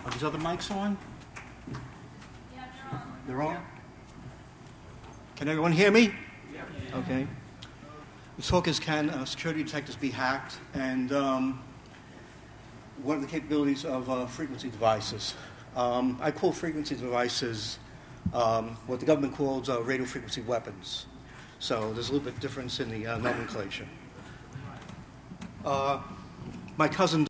Are these other mics on? Yeah, they're on. They're on? Can everyone hear me? Yeah. Okay. The talk is, can security detectors be hacked? And what are the capabilities of frequency devices? I call frequency devices what the government calls radio frequency weapons. So there's a little bit difference in the nomenclature. My cousin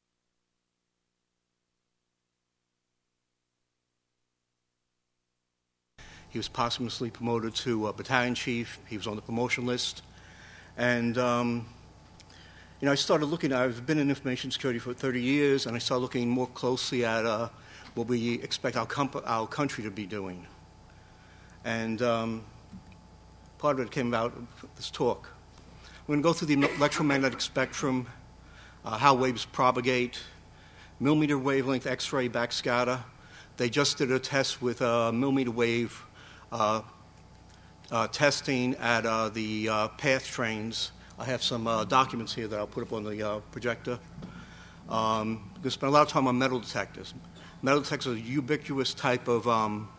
he was posthumously promoted to battalion chief. He was on the promotion list. And, I started looking, I've been in information security for 30 years, and I started looking more closely at what we expect our country to be doing. And part of it came about this talk. We're going to go through the electromagnetic spectrum, how waves propagate, millimeter wavelength X-ray backscatter. They just did a test with millimeter wave testing at the PATH trains. I have some documents here that I'll put up on the projector. We're going to spend a lot of time on metal detectors. Metal detectors are a ubiquitous type of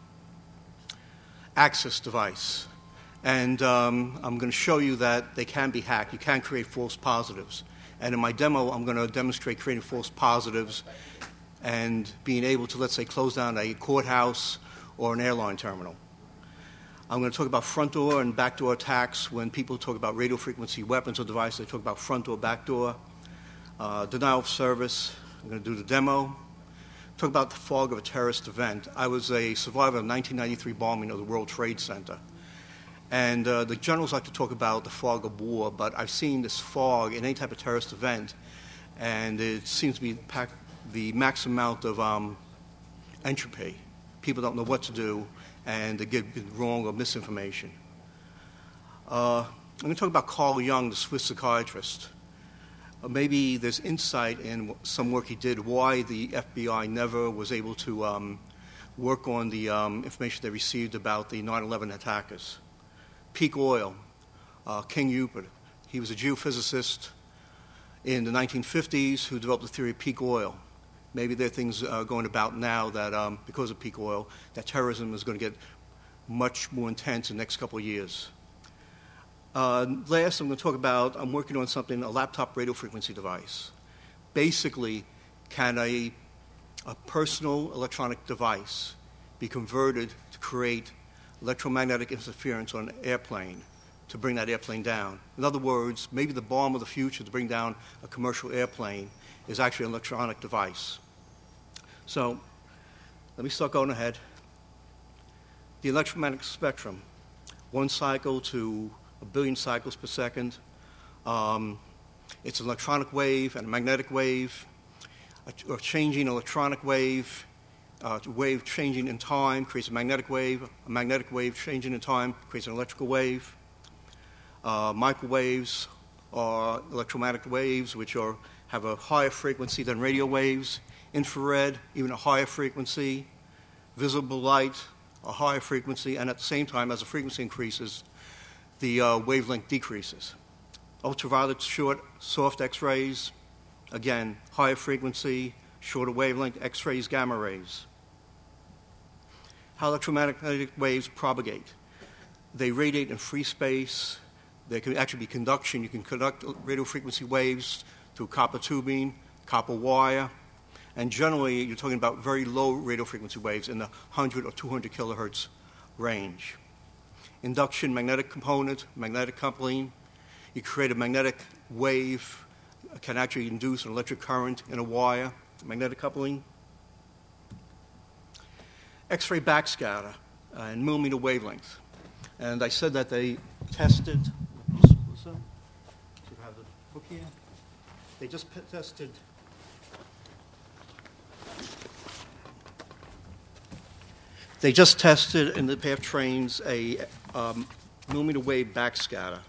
access device. And I'm going to show you that they can be hacked. You can create false positives. And in my demo, I'm going to demonstrate creating false positives and being able to, let's say, close down a courthouse or an airline terminal. I'm going to talk about front door and back door attacks. When people talk about radio frequency weapons or devices, they talk about front door, back door. Denial of service. I'm going to do the demo. Talk about the fog of a terrorist event. I was a survivor of the 1993 bombing of the World Trade Center. And the generals like to talk about the fog of war, but I've seen this fog in any type of terrorist event, and it seems to be the maximum amount of entropy. People don't know what to do, and they get wrong or misinformation. I'm going to talk about Carl Jung, the Swiss psychiatrist. Maybe there's insight in some work he did why the FBI never was able to work on the information they received about the 9/11 attackers. Peak oil, King Rupert. He was a geophysicist in the 1950s who developed the theory of peak oil. Maybe there are things going about now that, because of peak oil, that terrorism is going to get much more intense in the next couple of years. Last, I'm going to talk about, I'm working on something, a laptop radio frequency device. Basically, can a personal electronic device be converted to create electromagnetic interference on an airplane to bring that airplane down? In other words, maybe the bomb of the future to bring down a commercial airplane is actually an electronic device. So let me start going ahead. The electromagnetic spectrum, 1 cycle to 1 billion cycles per second. It's an electronic wave and a magnetic wave, a changing electronic wave. Wave changing in time creates a magnetic wave changing in time creates an electrical wave. Microwaves are electromagnetic waves which have a higher frequency than radio waves. Infrared, even a higher frequency. Visible light, a higher frequency, and at the same time, as the frequency increases, the wavelength decreases. Ultraviolet, short, soft X-rays, again, higher frequency, shorter wavelength, X-rays, gamma rays. How electromagnetic waves propagate. They radiate in free space. There can actually be conduction. You can conduct radio frequency waves through copper tubing, copper wire, and generally you're talking about very low radio frequency waves in the 100 or 200 kilohertz range. Induction, magnetic component, magnetic coupling. You create a magnetic wave, can actually induce an electric current in a wire, magnetic coupling. X-ray backscatter and millimeter wavelength. And I said that they tested, they just tested in the PATH trains a millimeter wave backscatter.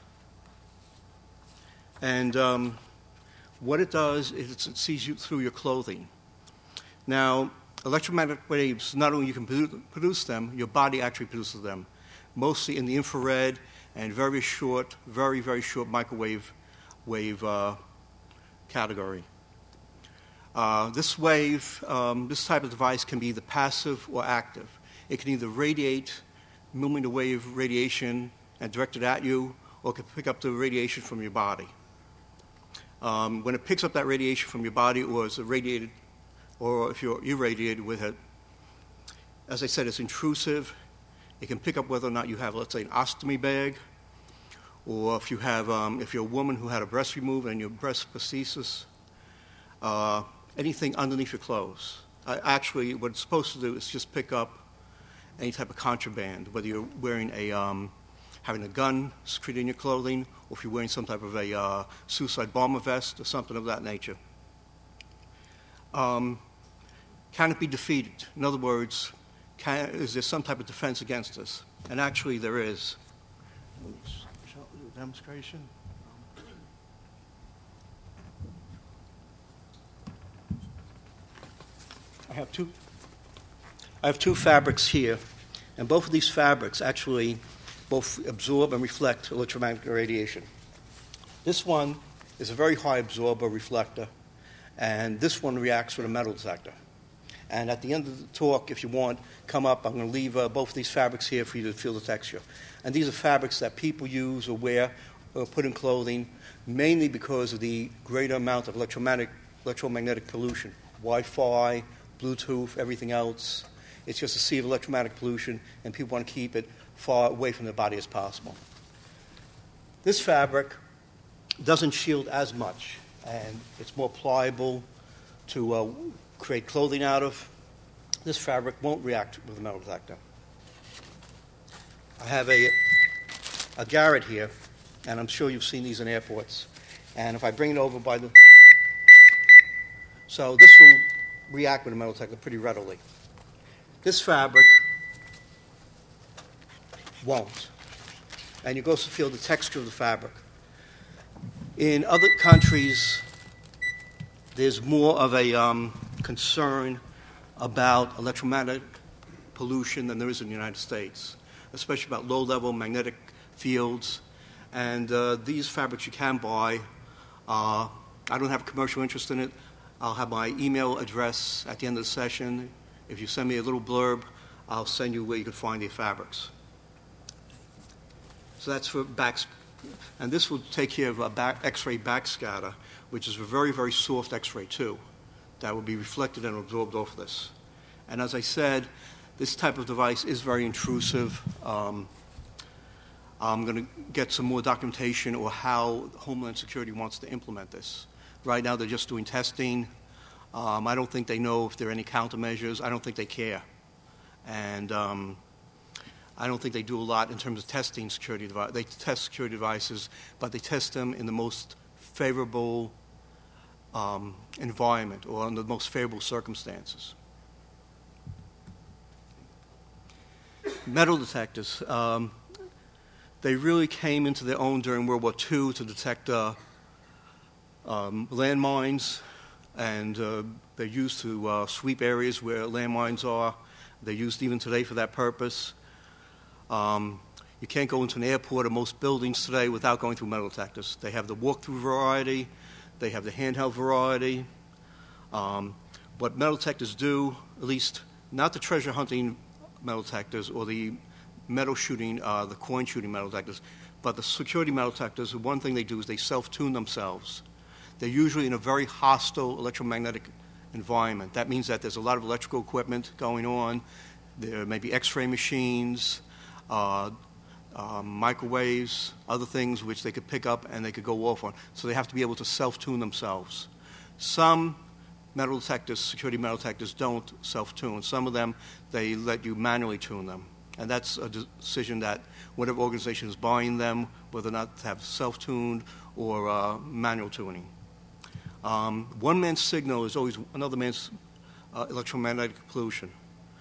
And what it does is it sees you through your clothing. Now, electromagnetic waves, not only you can produce them, your body actually produces them, mostly in the infrared and very, very short microwave wave category. This wave, this type of device can be either passive or active. It can either radiate millimeter wave radiation and direct it at you, or it can pick up the radiation from your body. When it picks up that radiation from your body, or is irradiated, or if you're irradiated with it, as I said, it's intrusive. It can pick up whether or not you have, let's say, an ostomy bag, or if you have, if you're a woman who had a breast removed and your breast prosthesis, anything underneath your clothes. Actually, what it's supposed to do is just pick up any type of contraband, whether you're wearing having a gun secreted in your clothing, or if you're wearing some type of a suicide bomber vest or something of that nature. Can it be defeated? In other words, is there some type of defense against this? And actually, there is. Let me show the demonstration. I have two fabrics here, and both of these fabrics actually both absorb and reflect electromagnetic radiation. This one is a very high absorber reflector, and this one reacts with a metal detector. And at the end of the talk, if you want, come up. I'm going to leave both of these fabrics here for you to feel the texture. And these are fabrics that people use or wear or put in clothing, mainly because of the greater amount of electromagnetic pollution, Wi-Fi, Bluetooth, everything else. It's just a sea of electromagnetic pollution, and people want to keep it far away from their body as possible. This fabric doesn't shield as much, and it's more pliable to create clothing out of. This fabric won't react with a metal detector. I have a Garrett here, and I'm sure you've seen these in airports. And if I bring it over by the... So this will react with a metal detector pretty readily. This fabric won't. And you can also feel the texture of the fabric. In other countries, there's more of a concern about electromagnetic pollution than there is in the United States, especially about low-level magnetic fields. And these fabrics you can buy. I don't have a commercial interest in it. I'll have my email address at the end of the session. If you send me a little blurb, I'll send you where you can find the fabrics. So that's for backs. And this will take care of X-ray backscatter, which is a very, very soft X-ray too, that will be reflected and absorbed off this. And as I said, this type of device is very intrusive. I'm going to get some more documentation or how Homeland Security wants to implement this. Right now, they're just doing testing. I don't think they know if there are any countermeasures. I don't think they care. And I don't think they do a lot in terms of testing security devices. They test security devices, but they test them in the most favorable environment or under the most favorable circumstances. Metal detectors. They really came into their own during World War II to detect landmines, and they're used to sweep areas where landmines are. They're used even today for that purpose. You can't go into an airport or most buildings today without going through metal detectors. They have the walk-through variety. They have the handheld variety. What metal detectors do, at least not the treasure hunting metal detectors or the metal shooting, the coin shooting metal detectors, but the security metal detectors, one thing they do is they self-tune themselves. They're usually in a very hostile electromagnetic environment. That means that there's a lot of electrical equipment going on. There may be X-ray machines, microwaves, other things which they could pick up and they could go off on. So they have to be able to self-tune themselves. Some metal detectors, security metal detectors, don't self-tune. Some of them, they let you manually tune them. And that's a decision that whatever organization is buying them, whether or not to have self-tuned or manual tuning. One man's signal is always another man's electromagnetic pollution.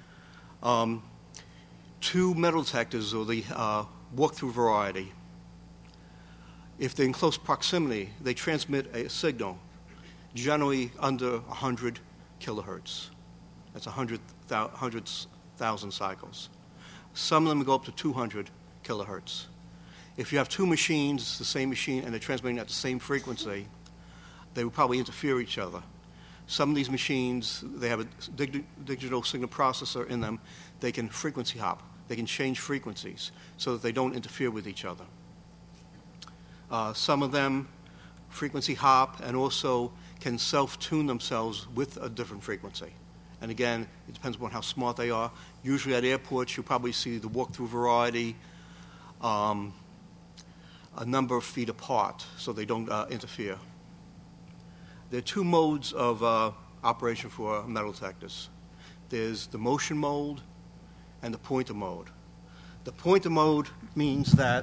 Two metal detectors, or the walk-through variety, if they're in close proximity, they transmit a signal, generally under 100 kilohertz. That's 100,000 cycles. Some of them go up to 200 kilohertz. If you have two machines, the same machine, and they're transmitting at the same frequency, they would probably interfere with each other. Some of these machines, they have a digital signal processor in them. They can frequency hop. They can change frequencies so that they don't interfere with each other. Some of them frequency hop and also can self-tune themselves with a different frequency. And again, it depends on how smart they are. Usually at airports, you'll probably see the walk-through variety a number of feet apart so they don't interfere. There are two modes of operation for metal detectors. There's the motion mode and the pointer mode. The pointer mode means that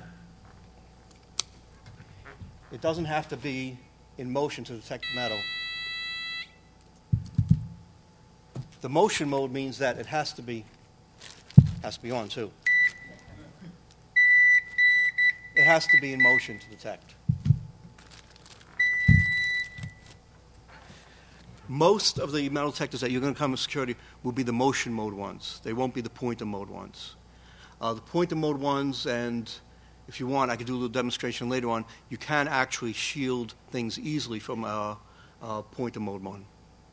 it doesn't have to be in motion to detect metal. The motion mode means that it has to be on too. It has to be in motion to detect. Most of the metal detectors that you're going to come with security will be the motion mode ones. They won't be the pointer mode ones. The pointer mode ones, and if you want, I could do a little demonstration later on, you can actually shield things easily from a pointer mode one.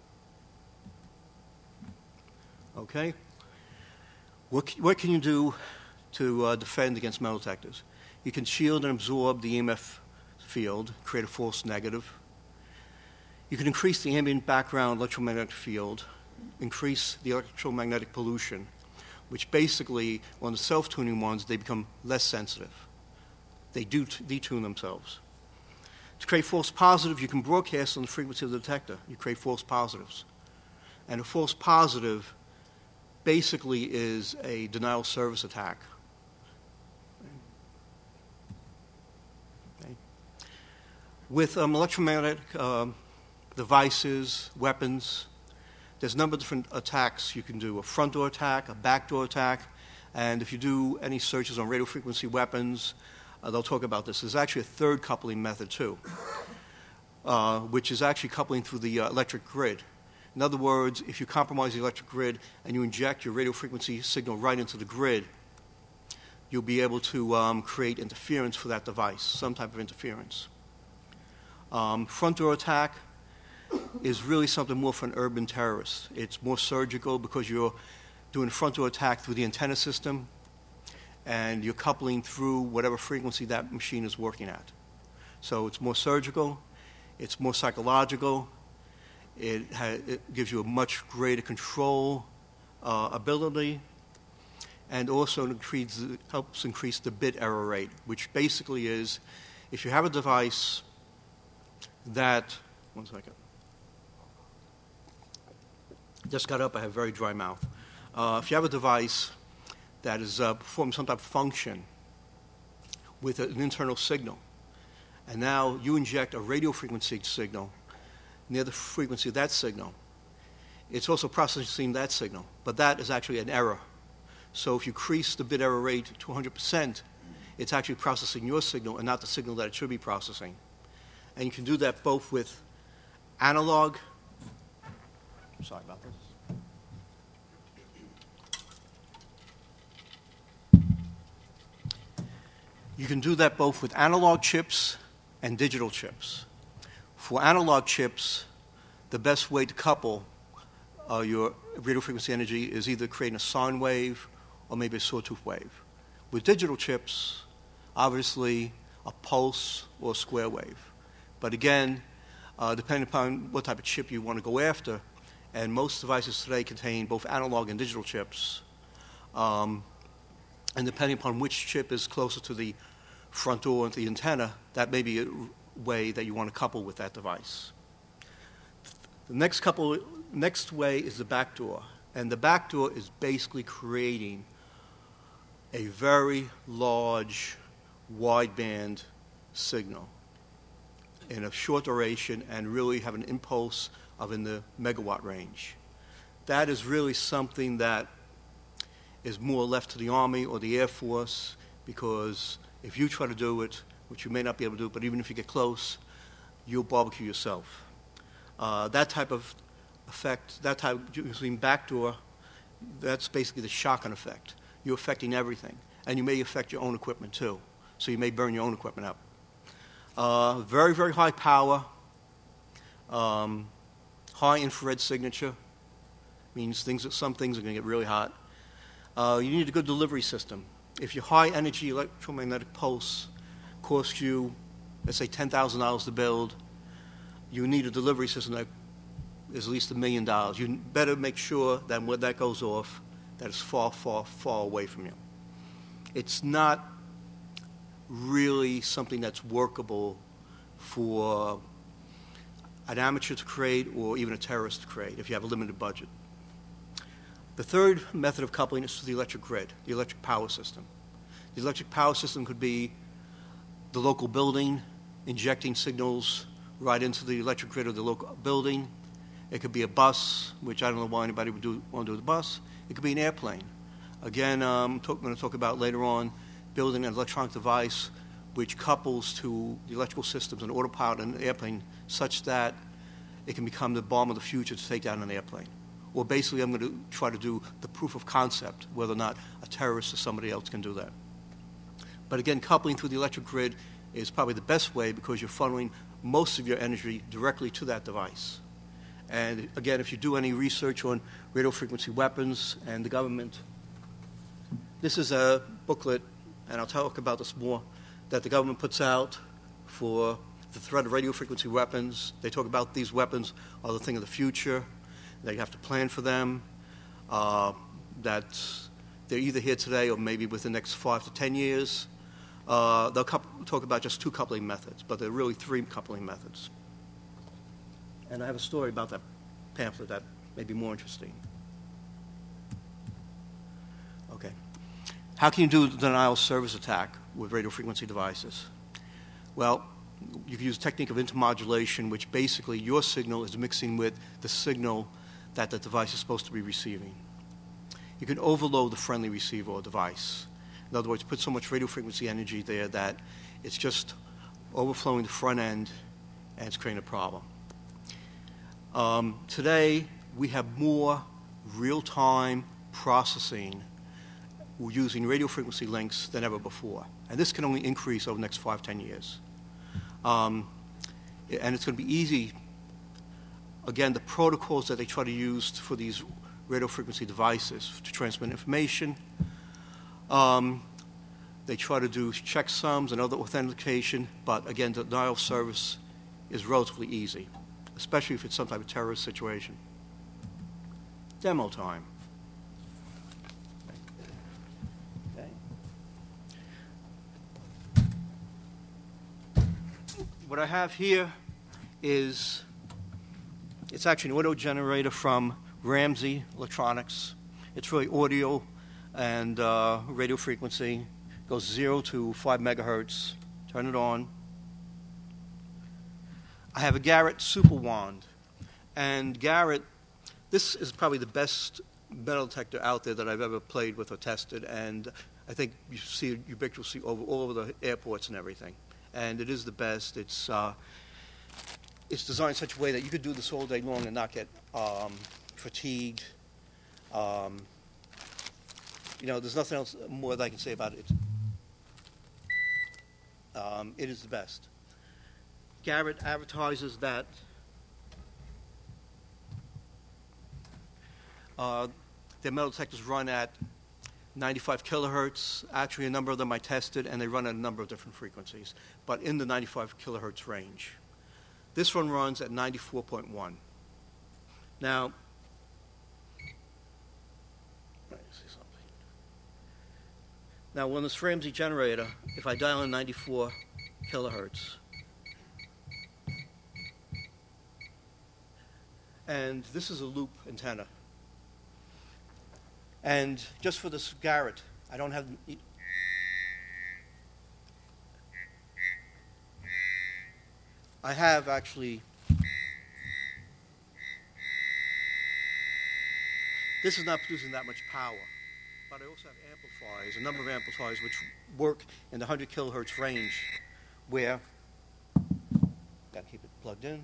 Okay? What can you do to defend against metal detectors? You can shield and absorb the EMF field, create a false negative. You can increase the ambient background electromagnetic field, increase the electromagnetic pollution, which basically, on the self-tuning ones, they become less sensitive. They do detune themselves. To create false positives, you can broadcast on the frequency of the detector. You create false positives. And a false positive basically is a denial of service attack. Okay. With electromagnetic devices, weapons, there's a number of different attacks you can do. A front door attack, a back door attack, and if you do any searches on radio frequency weapons, they'll talk about this. There's actually a third coupling method too, which is actually coupling through the electric grid. In other words, if you compromise the electric grid and you inject your radio frequency signal right into the grid, you'll be able to create interference for that device, some type of interference. Front door attack is really something more for an urban terrorist. It's more surgical because you're doing a front door attack through the antenna system and you're coupling through whatever frequency that machine is working at. So it's more surgical, it's more psychological, it gives you a much greater control ability, and also helps increase the bit error rate, which basically is if you have a device that, one second, just got up, I have a very dry mouth. If you have a device that is performing some type of function with an internal signal, and now you inject a radio frequency signal near the frequency of that signal, it's also processing that signal, but that is actually an error. So if you increase the bit error rate to 100%, it's actually processing your signal and not the signal that it should be processing. And you can do that both with analog. Sorry about this. You can do that both with analog chips and digital chips. For analog chips, the best way to couple your radio frequency energy is either creating a sine wave or maybe a sawtooth wave. With digital chips, obviously a pulse or a square wave. But again, depending upon what type of chip you want to go after, and most devices today contain both analog and digital chips, and depending upon which chip is closer to the front door and the antenna, that may be a way that you want to couple with that device. The next way is the back door. And the back door is basically creating a very large wideband signal in a short duration and really have an impulse of in the megawatt range. That is really something that is more left to the Army or the Air Force, because if you try to do it, which you may not be able to do, but even if you get close, you'll barbecue yourself. That type of effect, that type of using backdoor, that's basically the shotgun effect. You're affecting everything, and you may affect your own equipment too. So you may burn your own equipment up. Very, very high power, high infrared signature, means some things are going to get really hot. You need a good delivery system. If your high energy electromagnetic pulse costs you, let's say, $10,000 to build, you need a delivery system that is at least $1 million. You better make sure that when that goes off, that it's far, far, far away from you. It's not really something that's workable for an amateur to create or even a terrorist to create if you have a limited budget. The third method of coupling is to the electric grid, the electric power system. The electric power system could be the local building injecting signals right into the electric grid of the local building. It could be a bus, which I don't know why anybody would want to do with a bus. It could be an airplane. Again, I'm going to talk about later on building an electronic device which couples to the electrical systems and autopilot in an airplane such that it can become the bomb of the future to take down an airplane. Or basically, I'm going to try to do the proof of concept, whether or not a terrorist or somebody else can do that. But again, coupling through the electric grid is probably the best way because you're funneling most of your energy directly to that device. And again, if you do any research on radio frequency weapons and the government, this is a booklet, and I'll talk about this more, that the government puts out for the threat of radio frequency weapons. They talk about these weapons are the thing of the future. They have to plan for them, that they're either here today or maybe within the next 5 to 10 years. They'll talk about just 2 coupling methods, but there are really 3 coupling methods. And I have a story about that pamphlet that may be more interesting. Okay. How can you do the denial of service attack with radio frequency devices? Well, you can use a technique of intermodulation, which basically your signal is mixing with the signal that the device is supposed to be receiving. You can overload the friendly receiver or device. In other words, put so much radio frequency energy there that it's just overflowing the front end and it's creating a problem. Today, we have more real-time processing using radio frequency links than ever before. And this can only increase over the next 5-10 years. And it's going to be easy. Again, the protocols that they try to use for these radio frequency devices to transmit information, they try to do checksums and other authentication, but again, the denial of service is relatively easy, especially if it's some type of terrorist situation. Demo time. Okay. What I have here is, it's actually an audio generator from Ramsey Electronics. It's really audio and radio frequency. Goes 0 to 5 megahertz. Turn it on. I have a Garrett Super Wand. And Garrett, this is probably the best metal detector out there that I've ever played with or tested. And I think you see it ubiquitously all over the airports and everything. And it is the best. It's designed in such a way that you could do this all day long and not get fatigued. There's nothing else more that I can say about it. It is the best. Garrett advertises that their metal detectors run at 95 kilohertz. Actually, a number of them I tested, and they run at a number of different frequencies, but in the 95 kilohertz range. This one runs at 94.1. Now, let me see something. Now, on this Ramsey generator, if I dial in 94 kilohertz, and this is a loop antenna, and just for this Garrett, I don't have. I have actually. This is not producing that much power, but I also have amplifiers, a number of amplifiers which work in the 100 kilohertz range, where got to keep it plugged in,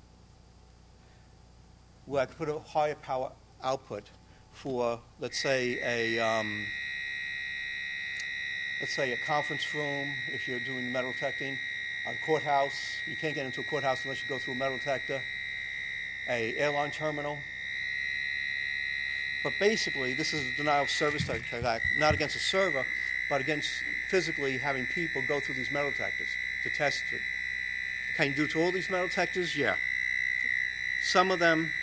where I could put a higher power output for, let's say a conference room if you're doing metal detecting, a courthouse. You can't get into a courthouse unless you go through a metal detector. a airline terminal. But basically, this is a denial of service attack, not against a server, but against physically having people go through these metal detectors to test it. Can you do it to all these metal detectors? Yeah. Some of them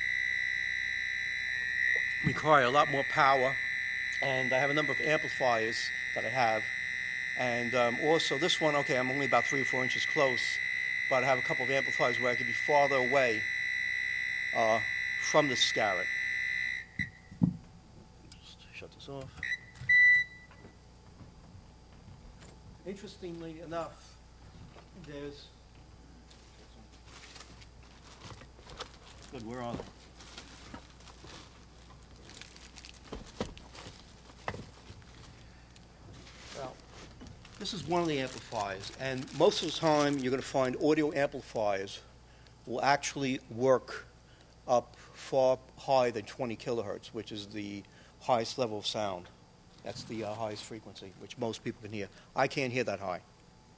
require a lot more power, and I have a number of amplifiers that I have. And also this one, okay, I'm only about 3 or 4 inches close, but I have a couple of amplifiers where I can be farther away from the scarret. Just shut this off. Interestingly enough, there's... Good, where are they? Well, this is one of the amplifiers, and most of the time you're going to find audio amplifiers will actually work up far higher than 20 kilohertz, which is the highest level of sound. That's the highest frequency, which most people can hear. I can't hear that high.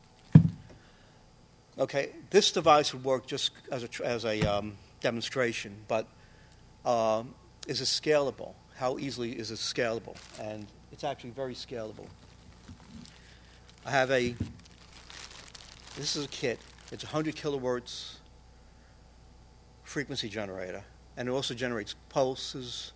Okay, this device would work just as a demonstration, but is it scalable? How easily is it scalable? And it's actually very scalable. I have this is a kit. It's a 100 kilohertz frequency generator, and it also generates pulses,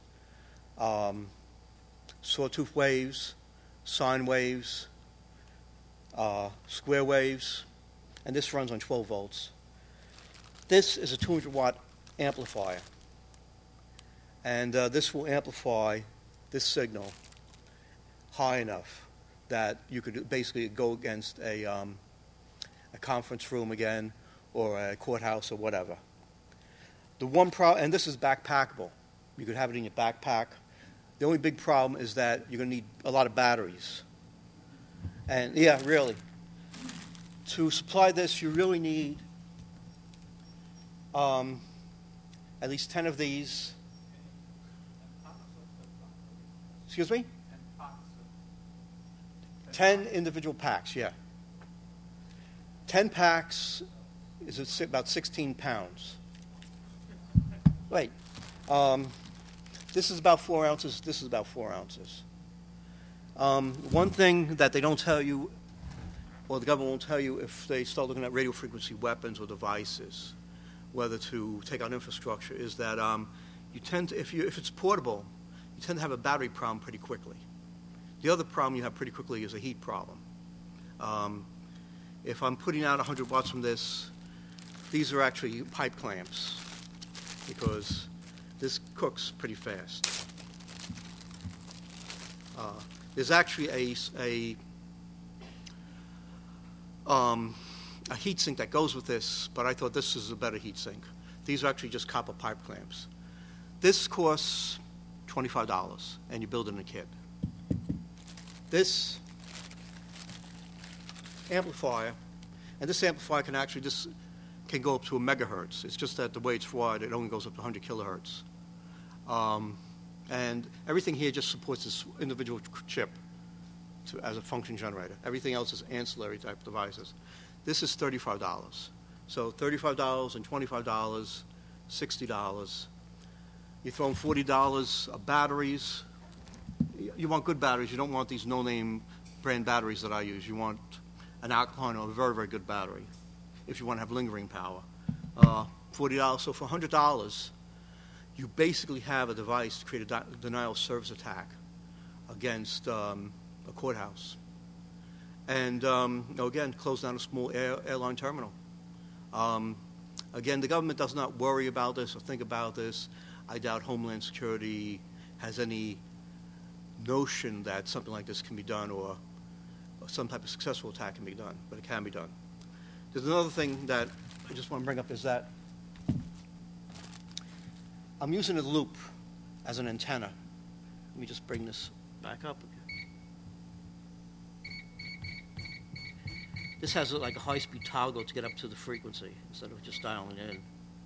sawtooth waves, sine waves, square waves, and this runs on 12 volts. This is a 200 watt amplifier, and this will amplify this signal high enough that you could basically go against a conference room again, or a courthouse or whatever. The one problem, and this is backpackable. You could have it in your backpack. The only big problem is that you're going to need a lot of batteries. And yeah, really, to supply this, you really need at least 10 of these. Excuse me? 10 individual packs, yeah. 10 packs is about 16 pounds. Wait. This is about 4 ounces. This is about 4 ounces. One thing that they don't tell you, or the government won't tell you if they start looking at radio frequency weapons or devices, whether to take out infrastructure, is that you tend to, if it's portable, you tend to have a battery problem pretty quickly. The other problem you have pretty quickly is a heat problem. If I'm putting out 100 watts from this, these are actually pipe clamps, because this cooks pretty fast. There's actually a heat sink that goes with this, but I thought this is a better heat sink. These are actually just copper pipe clamps. This costs $25, and you build it in a kit. This amplifier, and this amplifier can actually can go up to a megahertz. It's just that the way it's wired, it only goes up to 100 kilohertz. And everything here just supports this individual chip as a function generator. Everything else is ancillary type devices. This is $35. So $35 and $25, $60. You throw in $40 of batteries. You want good batteries. You don't want these no-name brand batteries that I use. You want an alkaline or a very, very good battery if you want to have lingering power. $40. So for $100, you basically have a device to create a denial of service attack against a courthouse. And, again, close down a small airline terminal. Again, the government does not worry about this or think about this. I doubt Homeland Security has any notion that something like this can be done, or some type of successful attack can be done, but it can be done. There's another thing that I just want to bring up, is that I'm using a loop as an antenna. Let me just bring this back up. This has like a high-speed toggle to get up to the frequency instead of just dialing in.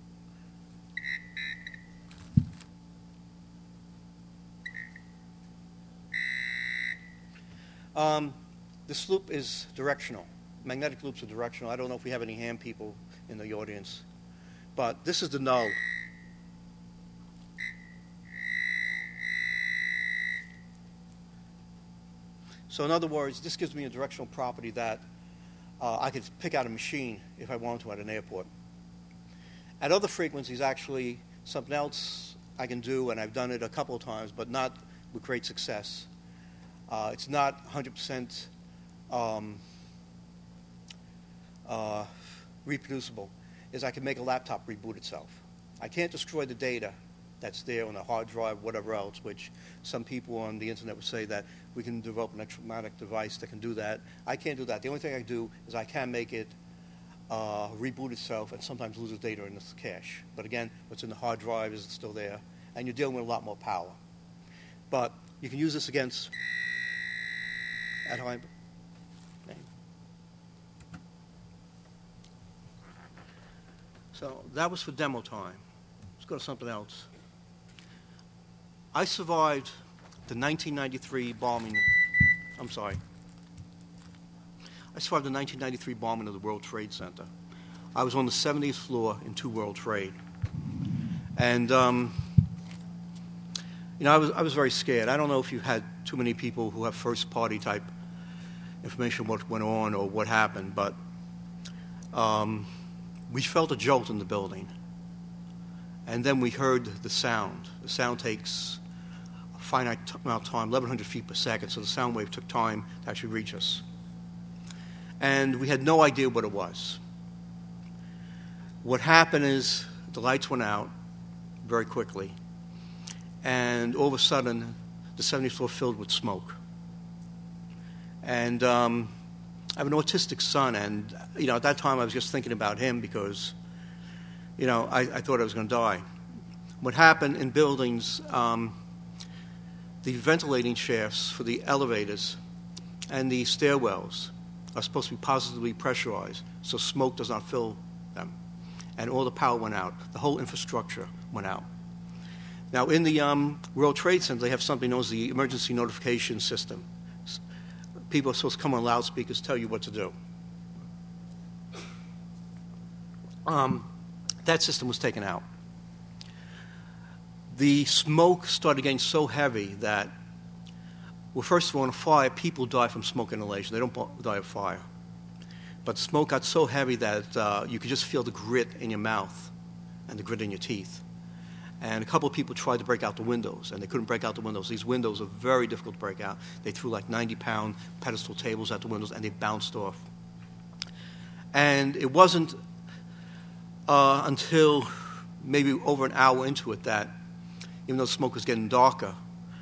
This loop is directional. Magnetic loops are directional. I don't know if we have any ham people in the audience, but this is the null. So in other words, this gives me a directional property that I could pick out a machine if I wanted to at an airport. At other frequencies, actually, something else I can do, and I've done it a couple of times, but not with great success. It's not 100% reproducible, is I can make a laptop reboot itself. I can't destroy the data that's there on a hard drive, whatever else, which some people on the internet would say that we can develop an electromagnetic device that can do that. I can't do that. The only thing I can do is I can make it reboot itself and sometimes lose the data in its cache. But again, what's in the hard drive is still there, and you're dealing with a lot more power. But you can use this against at high. So that was for demo time. Let's go to something else. I survived the 1993 bombing. I'm sorry. I survived the 1993 bombing of the World Trade Center. I was on the 70th floor in 2 World Trade. And, I was very scared. I don't know if you've had too many people who have first-party type information what went on or what happened, but we felt a jolt in the building. And then we heard the sound. The sound takes a finite amount of time, 1,100 feet per second, so the sound wave took time to actually reach us. And we had no idea what it was. What happened is the lights went out very quickly, and all of a sudden, the 70th floor filled with smoke. And I have an autistic son, and at that time I was just thinking about him because I thought I was going to die. What happened in buildings, the ventilating shafts for the elevators and the stairwells are supposed to be positively pressurized so smoke does not fill them. And all the power went out. The whole infrastructure went out. Now, in the World Trade Center, they have something known as the emergency notification system. People are supposed to come on loudspeakers, tell you what to do. That system was taken out. The smoke started getting so heavy that, well, first of all, in a fire, people die from smoke inhalation. They don't die of fire. But the smoke got so heavy that you could just feel the grit in your mouth and the grit in your teeth. And a couple of people tried to break out the windows, and they couldn't break out the windows. These windows are very difficult to break out. They threw like 90-pound pedestal tables at the windows, and they bounced off. And it wasn't until maybe over an hour into it that, even though the smoke was getting darker,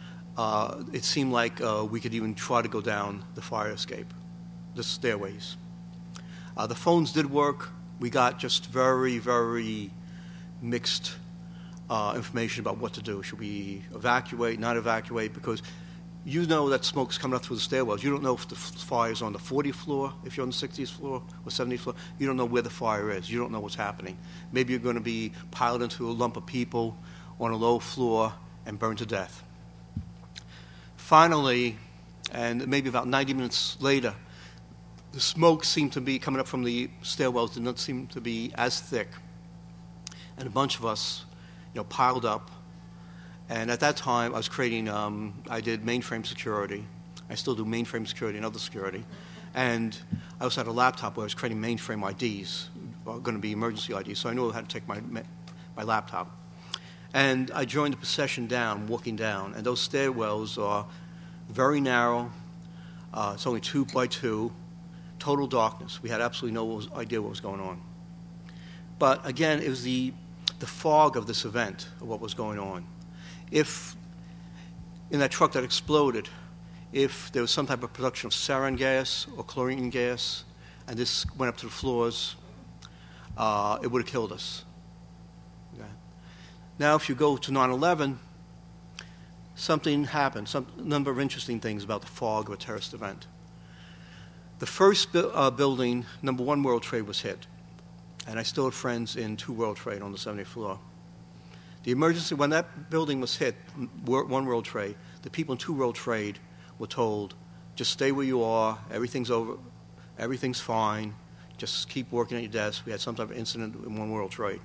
it seemed like we could even try to go down the fire escape, the stairways. The phones did work. We got just very, very mixed information about what to do. Should we evacuate, not evacuate? Because you know that smoke's coming up through the stairwells. You don't know if the fire's on the 40th floor, if you're on the 60th floor or 70th floor. You don't know where the fire is. You don't know what's happening. Maybe you're going to be piled into a lump of people on a low floor and burned to death. Finally, and maybe about 90 minutes later, the smoke seemed to be coming up from the stairwells, did not seem to be as thick. And a bunch of us, piled up. And at that time, I was creating, I did mainframe security. I still do mainframe security and other security. And I also had a laptop where I was creating mainframe IDs, going to be emergency IDs, so I knew how to take my laptop. And I joined the procession down, walking down, and those stairwells are very narrow. It's only 2 by 2, total darkness. We had absolutely no idea what was going on. But again, it was the fog of this event, of what was going on. If in that truck that exploded, if there was some type of production of sarin gas or chlorine gas, and this went up to the floors, it would have killed us. Okay. Now, if you go to 9/11, something happened, a number of interesting things about the fog of a terrorist event. The first building, number 1 World Trade, was hit. And I still have friends in 2 World Trade on the 70th floor. The emergency, when that building was hit, 1 World Trade, the people in 2 World Trade were told, just stay where you are, everything's over, everything's fine, just keep working at your desk. We had some type of incident in 1 World Trade.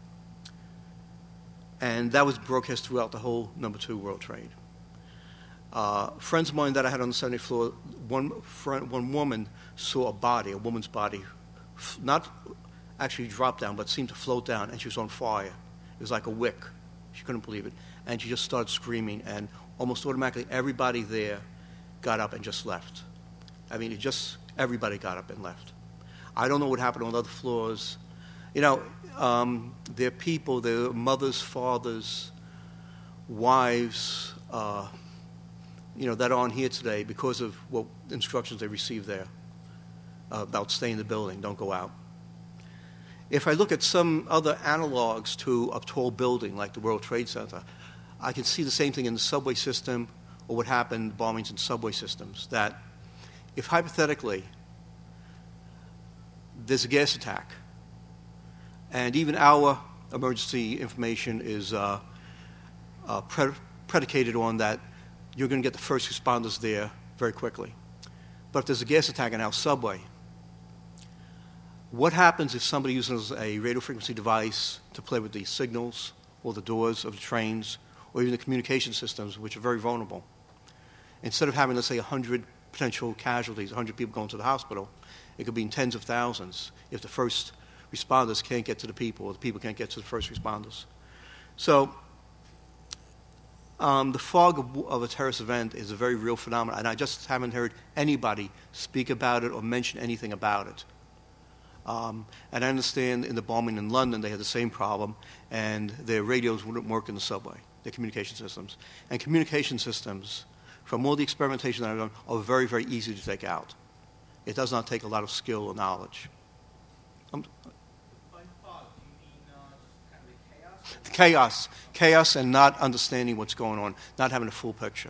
And that was broadcast throughout the whole number 2 World Trade. Friends of mine that I had on the 70th floor, one woman saw a woman's body, not actually drop down, but seemed to float down, and she was on fire. It was like a wick. She couldn't believe it. And she just started screaming, and almost automatically everybody there got up and just left. I mean, everybody got up and left. I don't know what happened on other floors. You know, there are people, there are mothers, fathers, wives, that aren't here today because of what instructions they received there about staying in the building, don't go out. If I look at some other analogs to a tall building like the World Trade Center, I can see the same thing in the subway system or what happened, bombings in subway systems, that if hypothetically there's a gas attack and even our emergency information is predicated on that you're going to get the first responders there very quickly. But if there's a gas attack in our subway, what happens if somebody uses a radio frequency device to play with the signals or the doors of the trains or even the communication systems, which are very vulnerable? Instead of having, let's say, 100 potential casualties, 100 people going to the hospital, it could be in tens of thousands if the first responders can't get to the people or the people can't get to the first responders. So the fog of a terrorist event is a very real phenomenon, and I just haven't heard anybody speak about it or mention anything about it. And I understand in the bombing in London, they had the same problem, and their radios wouldn't work in the subway, their communication systems. And communication systems, from all the experimentation that I've done, are very, very easy to take out. It does not take a lot of skill or knowledge. By fog, do you mean just kind of the chaos? Chaos and not understanding what's going on, not having a full picture.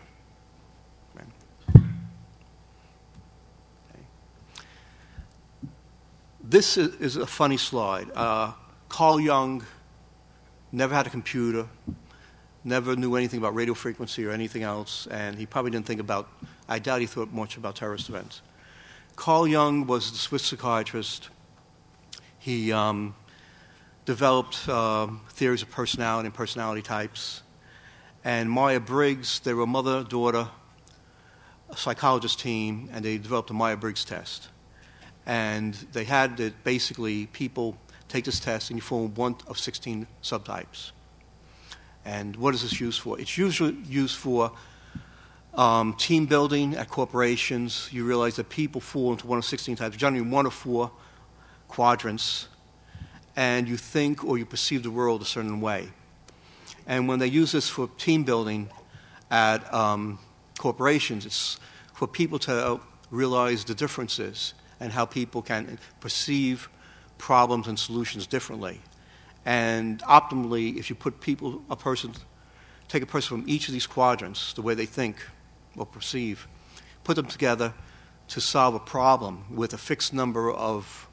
This is a funny slide. Carl Jung never had a computer, never knew anything about radio frequency or anything else, and he probably didn't think about, I doubt he thought much about terrorist events. Carl Jung was the Swiss psychiatrist. He developed theories of personality and personality types. And Myers-Briggs, they were a mother-daughter psychologist team, and they developed a Myers-Briggs test. And they had that basically people take this test and you form one of 16 subtypes. And what is this used for? It's usually used for team building at corporations. You realize that people fall into one of 16 types, generally one of 4 quadrants, and you think or you perceive the world a certain way. And when they use this for team building at corporations, it's for people to realize the differences and how people can perceive problems and solutions differently. And optimally, if you put take a person from each of these quadrants, the way they think or perceive, put them together to solve a problem with a fixed number of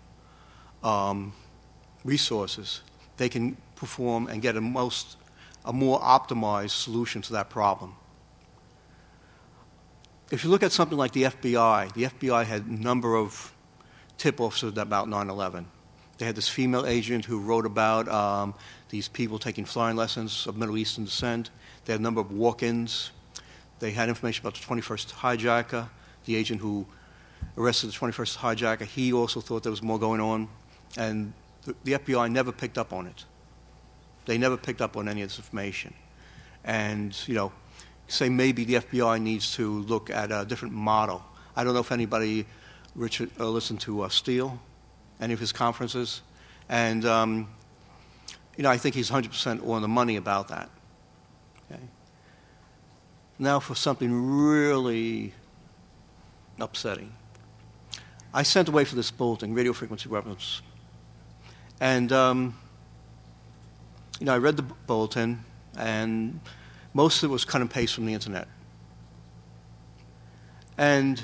resources, they can perform and get a more optimized solution to that problem. If you look at something like the FBI had a number of tip-offs about 9/11. They had this female agent who wrote about these people taking flying lessons of Middle Eastern descent. They had a number of walk-ins. They had information about the 21st hijacker, the agent who arrested the 21st hijacker. He also thought there was more going on, and the FBI never picked up on it. They never picked up on any of this information. And, say maybe the FBI needs to look at a different model. I don't know if anybody listened to Steele, any of his conferences. And, I think he's 100% on the money about that. Okay? Now for something really upsetting. I sent away for this bulletin, radio frequency weapons. And, I read the bulletin, and most of it was cut and paste from the internet. And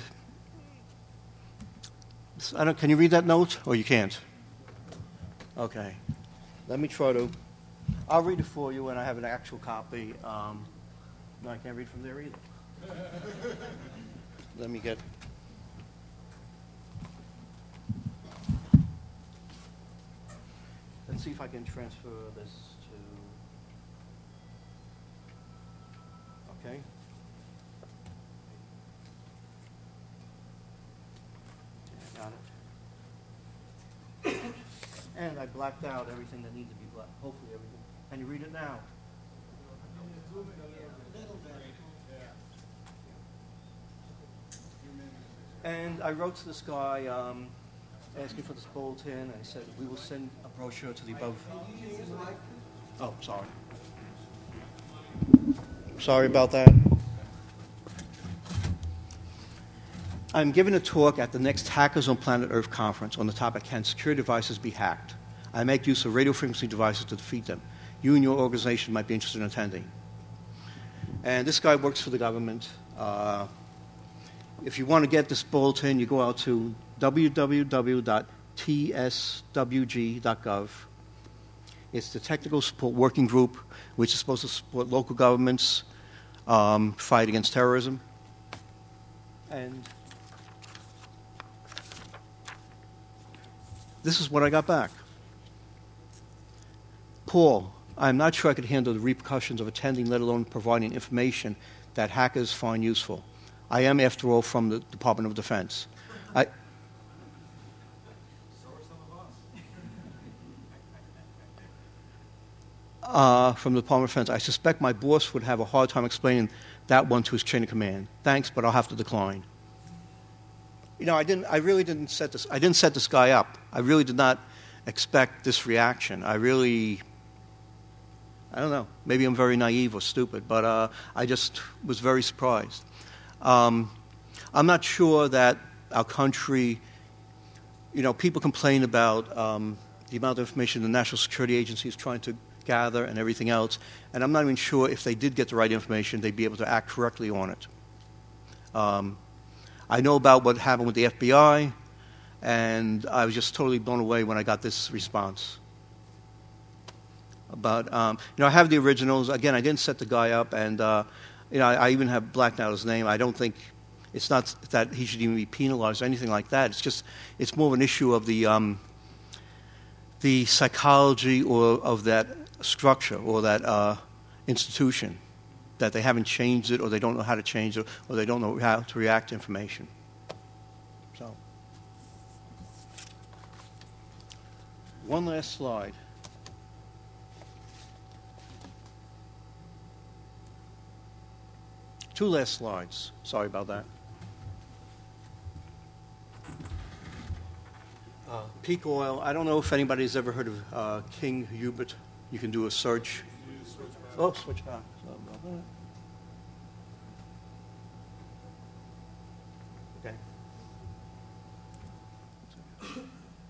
can you read that note, or you can't? Okay. Let me try to. I'll read it for you, and I have an actual copy. No, I can't read from there either. Let me get. Let's see if I can transfer this to. Okay. And I blacked out everything that needs to be blacked. Hopefully everything. Can you read it now? And I wrote to this guy asking for this bulletin, and I said, we will send a brochure to the above. Oh, sorry. Sorry about that. I'm giving a talk at the next Hackers on Planet Earth conference on the topic, can secure devices be hacked? I make use of radio frequency devices to defeat them. You and your organization might be interested in attending. And this guy works for the government. If you want to get this bulletin, you go out to www.tswg.gov. It's the Technical Support Working Group, which is supposed to support local governments fight against terrorism. And this is what I got back. Paul, I'm not sure I could handle the repercussions of attending, let alone providing information that hackers find useful. I am, after all, from the Department of Defense. From the Department of Defense, I suspect my boss would have a hard time explaining that one to his chain of command. Thanks, but I'll have to decline. You know, I didn't set this guy up. I really did not expect this reaction. I don't know. Maybe I'm very naive or stupid, but I just was very surprised. I'm not sure that our country, you know, people complain about the amount of information the National Security Agency is trying to gather and everything else, and I'm not even sure if they did get the right information, they'd be able to act correctly on it. I know about what happened with the FBI, and I was just totally blown away when I got this response. But, you know, I have the originals. Again, I didn't set the guy up, and, you know, I even have blacked out his name. I don't think, it's not that he should even be penalized or anything like that. It's just, it's more of an issue of the psychology or of that structure or that institution, that they haven't changed it or they don't know how to change it or they don't know how to react to information. So, one last slide. Two last slides. Sorry about that. Peak oil. I don't know if anybody's ever heard of King Hubert. You can do a search. Oh, switch back. Sorry about that. Okay.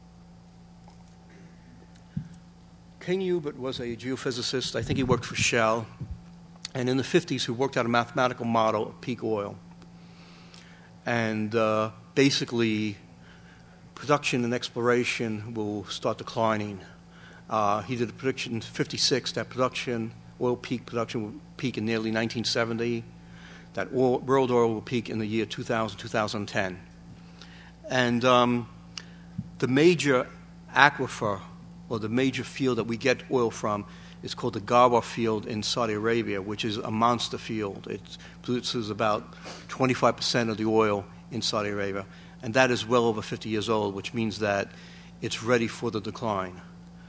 King Hubert was a geophysicist. I think he worked for Shell. And in the 50s, he worked out a mathematical model of peak oil. And basically, production and exploration will start declining. He did a prediction in 56 that oil production will peak in nearly 1970, that world oil will peak in the year 2000, 2010. And the major aquifer, or the major field that we get oil from, is called the Ghawar field in Saudi Arabia, which is a monster field. It produces about 25% of the oil in Saudi Arabia, and that is well over 50 years old, which means that it's ready for the decline.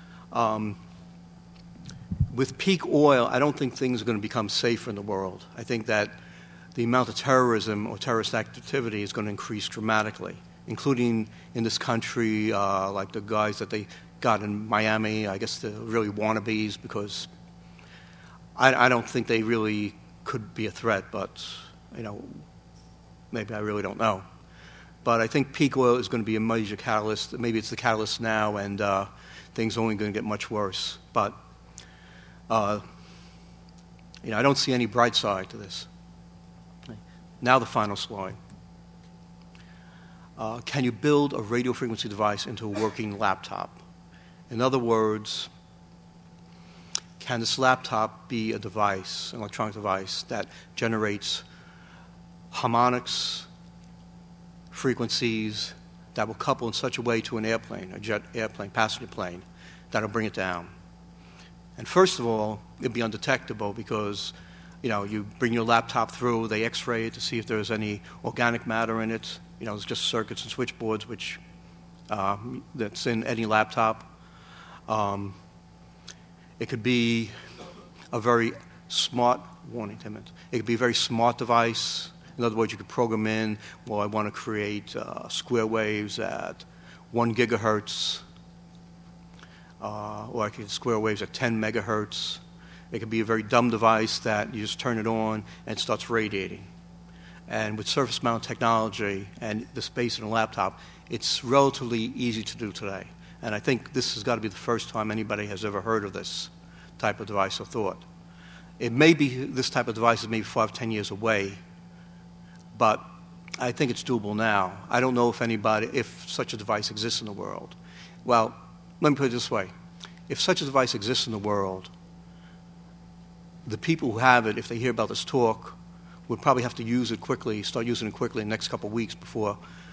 With peak oil, I don't think things are going to become safer in the world. I think that the amount of terrorism or terrorist activity is going to increase dramatically, including in this country, like the guys that they got in Miami. I guess they're really wannabes because I don't think they really could be a threat, but, you know, maybe I really don't know. But I think peak oil is going to be a major catalyst. Maybe it's the catalyst now, and things are only going to get much worse. But, you know, I don't see any bright side to this. Now the final slide. Can you build a radio frequency device into a working laptop? In other words, can this laptop be a device, an electronic device, that generates harmonics, frequencies that will couple in such a way to an airplane, a jet airplane, passenger plane, that will bring it down? And first of all, it'd be undetectable because, you know, you bring your laptop through, they x-ray it to see if there's any organic matter in it. You know, it's just circuits and switchboards, which that's in any laptop. It could be a very smart, warning 10 minutes. It could be a very smart device. In other words, you could program in, well, I want to create square waves at 1 gigahertz, or I could get square waves at 10 megahertz. It could be a very dumb device that you just turn it on and it starts radiating. And with surface mount technology and the space in a laptop, it's relatively easy to do today. And I think this has got to be the first time anybody has ever heard of this type of device or thought. It may be, this type of device is maybe 5, 10 years away, but I think it's doable now. I don't know if such a device exists in the world. Well, let me put it this way. If such a device exists in the world, the people who have it, if they hear about this talk, would probably have to use it quickly, start using it quickly in the next couple of weeks before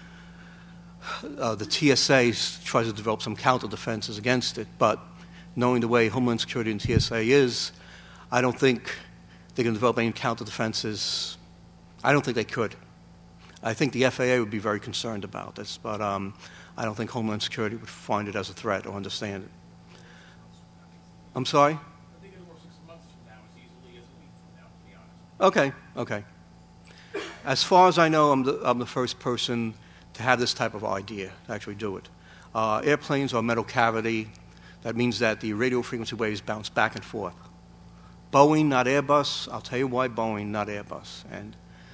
the TSA tries to develop some counter defenses against it. But knowing the way Homeland Security and TSA is, I don't think they can develop any counter defenses. I don't think they could. I think the FAA would be very concerned about this, but I don't think Homeland Security would find it as a threat or understand it. I'm sorry? I think it'll work 6 months from now as easily as a week from now, to be honest. Okay. As far as I know, I'm the first person to have this type of idea, to actually do it. Airplanes are metal cavity. That means that the radio frequency waves bounce back and forth. Boeing, not Airbus. I'll tell you why Boeing, not Airbus. And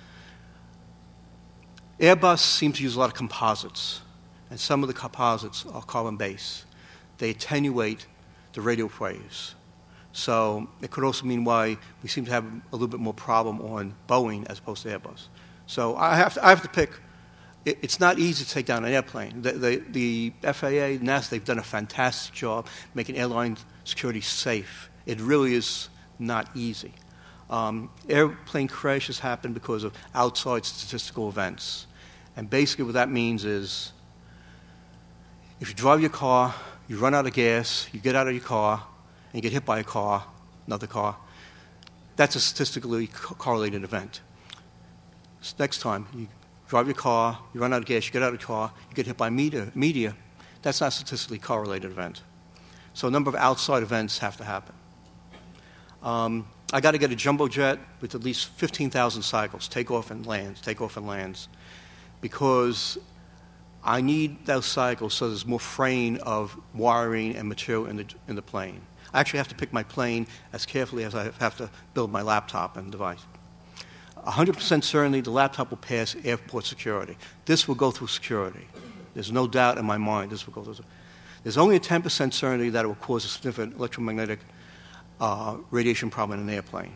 Airbus seems to use a lot of composites, and some of the composites are carbon-based. They attenuate the radio waves. So it could also mean why we seem to have a little bit more problem on Boeing as opposed to Airbus. So I have to pick. It's not easy to take down an airplane. The FAA, NASA, they've done a fantastic job making airline security safe. It really is not easy. Airplane crashes happen because of outside statistical events. And basically what that means is if you drive your car, you run out of gas, you get out of your car, and you get hit by a car, another car, that's a statistically correlated event. So next time, you drive your car, you run out of gas, you get out of the car, you get hit by media, that's not a statistically correlated event. So a number of outside events have to happen. I got to get a jumbo jet with at least 15,000 cycles, takeoff and lands, because I need those cycles so there's more fraying of wiring and material in the plane. I actually have to pick my plane as carefully as I have to build my laptop and device. 100% certainty the laptop will pass airport security. This will go through security. There's no doubt in my mind this will go through. There's only a 10% certainty that it will cause a significant electromagnetic radiation problem in an airplane.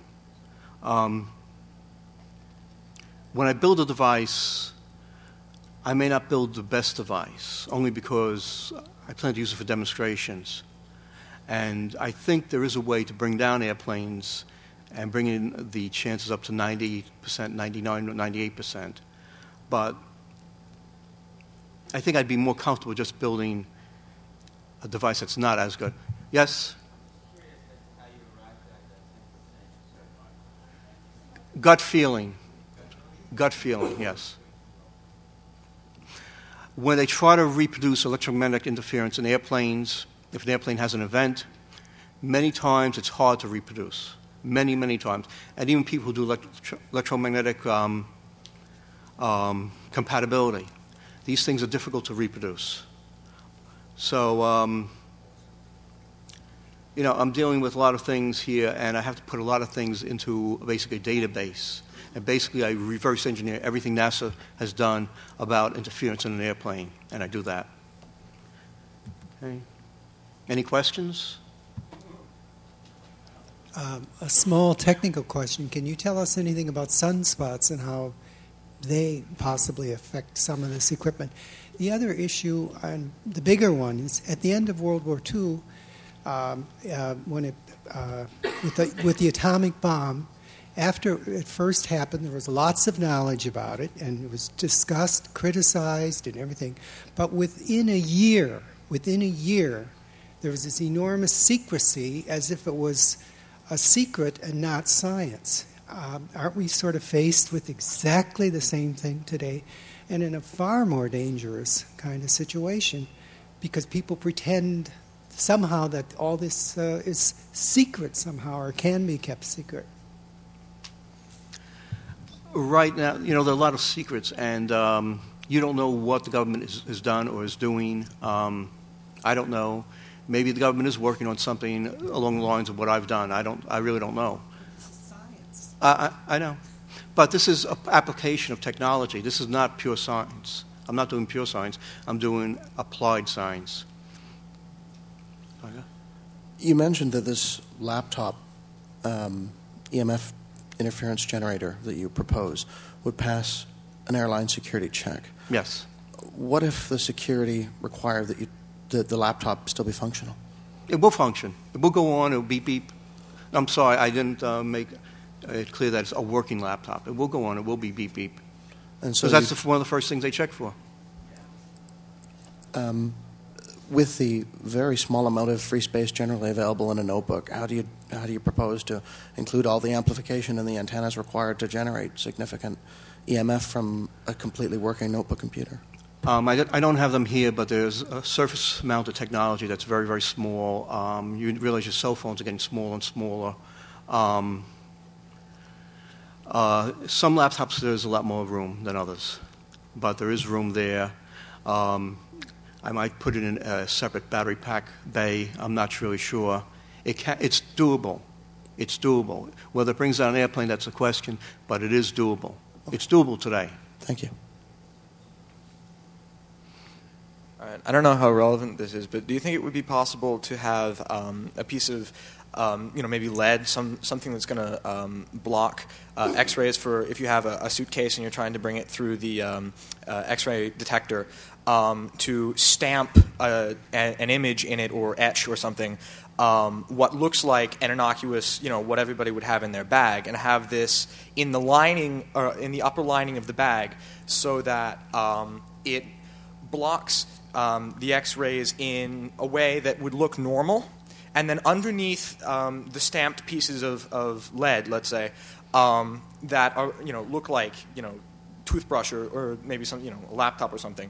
When I build a device, I may not build the best device, only because I plan to use it for demonstrations. And I think there is a way to bring down airplanes and bring in the chances up to 90%, 99%, 98%. But I think I'd be more comfortable just building a device that's not as good. Yes? Gut feeling. Gut feeling, yes. When they try to reproduce electromagnetic interference in airplanes, if an airplane has an event, many times it's hard to reproduce. Many, many times. And even people who do electromagnetic compatibility, these things are difficult to reproduce. So, I'm dealing with a lot of things here, and I have to put a lot of things into basically a database. And basically, I reverse engineer everything NASA has done about interference in an airplane, and I do that. Okay. Any questions? A small technical question. Can you tell us anything about sunspots and how they possibly affect some of this equipment? The other issue, and the bigger one, is at the end of World War II, with the atomic bomb, after it first happened, there was lots of knowledge about it, and it was discussed, criticized, and everything. But within a year, there was this enormous secrecy, as if it was a secret and not science. Aren't we sort of faced with exactly the same thing today, and in a far more dangerous kind of situation, because people pretend somehow that all this is secret somehow or can be kept secret? Right now, there are a lot of secrets, and you don't know what the government has done or is doing. I don't know. Maybe the government is working on something along the lines of what I've done. I really don't know. Science. I know. But this is an application of technology. This is not pure science. I'm not doing pure science. I'm doing applied science. You mentioned that this laptop EMF interference generator that you propose would pass an airline security check. Yes. What if the security required that the laptop still be functional? It will function. It will go on. It will beep, beep. I'm sorry, I didn't make it clear that it's a working laptop. It will go on. It will be beep, beep. And so Because that's one of the first things they check for. with the very small amount of free space generally available in a notebook, how do you propose to include all the amplification and the antennas required to generate significant EMF from a completely working notebook computer? I don't have them here, but there's a surface-mounted technology that's very, very small. You realize your cell phones are getting smaller and smaller. Some laptops, there's a lot more room than others, but there is room there. I might put it in a separate battery pack bay. I'm not really sure. It's doable. It's doable. Whether it brings down an airplane, that's a question, but it is doable. Okay. It's doable today. Thank you. All right. I don't know how relevant this is, but do you think it would be possible to have a piece of maybe lead, something that's going to block X-rays for if you have a suitcase and you're trying to bring it through the X-ray detector, to stamp an image in it or etch or something, what looks like an innocuous, what everybody would have in their bag, and have this in the lining or in the upper lining of the bag, so that it blocks the X-rays in a way that would look normal. And then underneath the stamped pieces of lead, let's say, that are look like toothbrush or maybe some a laptop or something,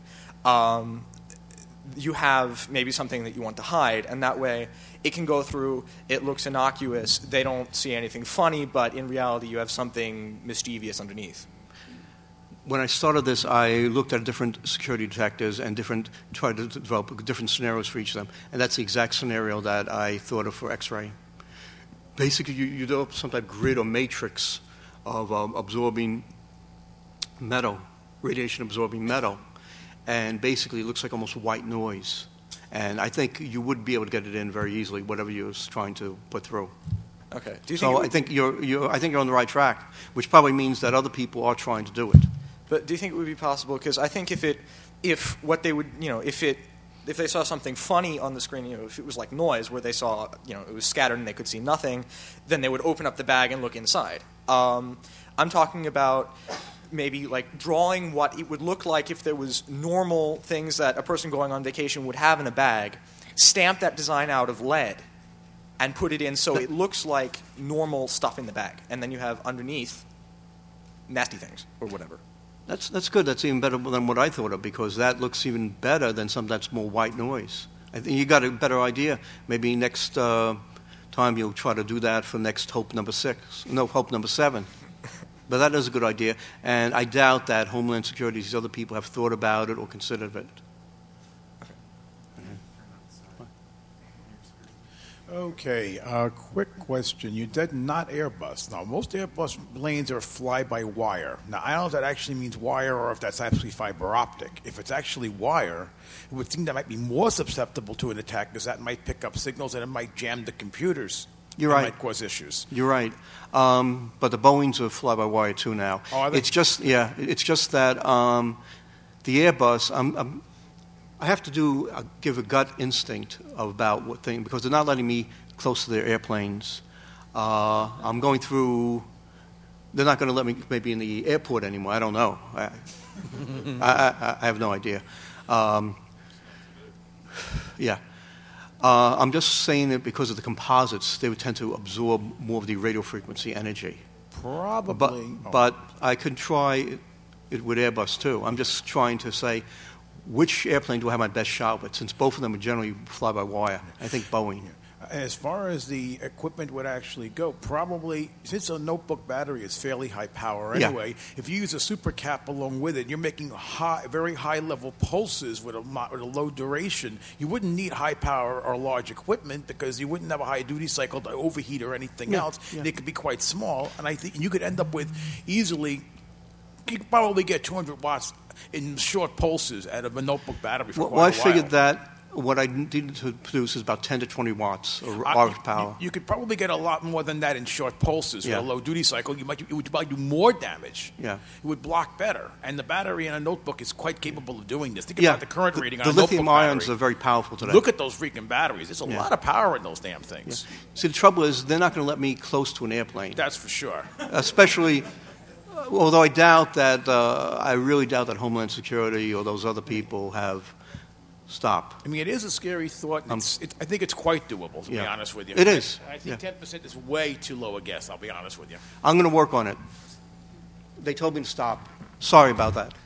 you have maybe something that you want to hide, and that way it can go through. It looks innocuous. They don't see anything funny, but in reality, you have something mischievous underneath. When I started this, I looked at different security detectors and tried to develop different scenarios for each of them. And that's the exact scenario that I thought of for X-ray. Basically, you develop some type of grid or matrix of absorbing metal, radiation-absorbing metal. And basically, it looks like almost white noise. And I think you would be able to get it in very easily, whatever you're trying to put through. Okay. Do you So I think you're on the right track, which probably means that other people are trying to do it. But do you think it would be possible? Because I think if they saw something funny on the screen, if it was like noise where they saw, it was scattered and they could see nothing, then they would open up the bag and look inside. I'm talking about maybe like drawing what it would look like if there was normal things that a person going on vacation would have in a bag, stamp that design out of lead, and put it in so it looks like normal stuff in the bag, and then you have underneath nasty things or whatever. That's good. That's even better than what I thought of, because that looks even better than something that's more white noise. I think you got a better idea. Maybe next time you'll try to do that for next Hope number 7. But that is a good idea, and I doubt that Homeland Security, these other people, have thought about it or considered it. Okay, quick question. You did not Airbus. Now, most Airbus planes are fly-by-wire. Now, I don't know if that actually means wire or if that's actually fiber optic. If it's actually wire, it would seem that might be more susceptible to an attack, because that might pick up signals and it might jam the computers. You're It right. might cause issues. You're right. But the Boeings are fly-by-wire too now. Oh, are they? It's just that the Airbus, I have to give a gut instinct about what thing, because they're not letting me close to their airplanes. I'm going through. They're not going to let me maybe in the airport anymore. I don't know. I have no idea. I'm just saying it because of the composites. They would tend to absorb more of the radio frequency energy. Probably. But I could try it with Airbus too. I'm just trying to say which airplane do I have my best shot with, since both of them are generally fly-by-wire? I think Boeing. As far as the equipment would actually go, probably, since a notebook battery is fairly high power anyway, if you use a super cap along with it, you're making very high level pulses with a low duration. You wouldn't need high power or large equipment because you wouldn't have a high duty cycle to overheat or anything else. They could be quite small, and I think you could end up with easily, you could probably get 200 watts in short pulses out of a notebook battery for quite a while. I figured that what I needed to produce is about 10 to 20 watts of RF power. You could probably get a lot more than that in short pulses with a low duty cycle. It would probably do more damage. Yeah. It would block better. And the battery in a notebook is quite capable of doing this. Think about the current rating on a notebook battery. The lithium ions are very powerful today. Look at those freaking batteries. There's a lot of power in those damn things. See, the trouble is they're not going to let me close to an airplane. That's for sure. Especially, although I doubt that, I really doubt that Homeland Security or those other people have stopped. I mean, it is a scary thought. And I think it's quite doable, to be honest with you. It is. I think 10% is way too low a guess, I'll be honest with you. I'm going to work on it. They told me to stop. Sorry about that.